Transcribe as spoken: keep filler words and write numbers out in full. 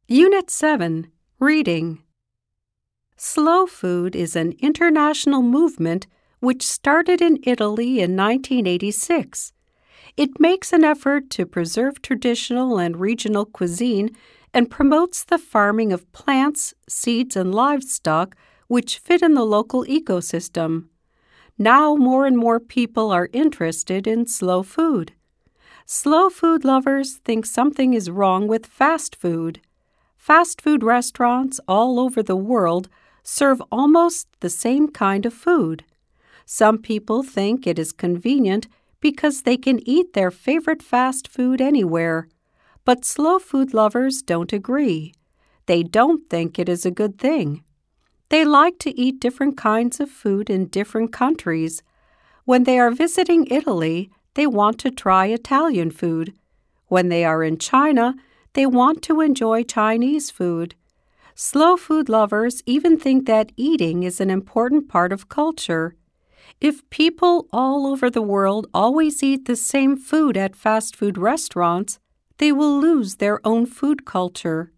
Unit seven, Reading. Slow food is an international movement which started in Italy in nineteen eighty-six. It makes an effort to preserve traditional and regional cuisine and promotes the farming of plants, seeds, and livestock which fit in the local ecosystem. Now more and more people are interested in slow food. Slow food lovers think something is wrong with fast food. Fast food restaurants all over the world serve almost the same kind of food. Some people think it is convenient because they can eat their favorite fast food anywhere. But slow food lovers don't agree. They don't think it is a good thing. They like to eat different kinds of food in different countries. When they are visiting Italy, they want to try Italian food. When they are in China, they want to enjoy Chinese food. Slow food lovers even think that eating is an important part of culture. If people all over the world always eat the same food at fast food restaurants, they will lose their own food culture.